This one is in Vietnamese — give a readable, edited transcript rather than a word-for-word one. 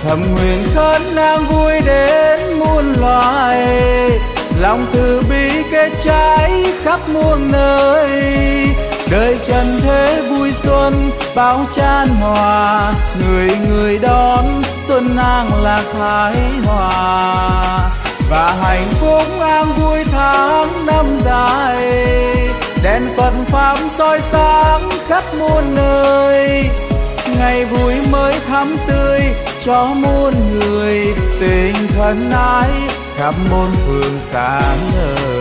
thầm nguyện khấn an vui đến muôn loài, lòng từ bi kết trái khắp muôn nơi. Đời trần thế vui xuân bao chan hòa, người người đón xuân an lạc thái hòa. Và hạnh phúc an vui tháng năm dài, đèn Phật pháp soi sáng khắp muôn nơi. Ngày vui mới thắm tươi cho muôn người, tình thân ái khắp muôn phương sáng ngời.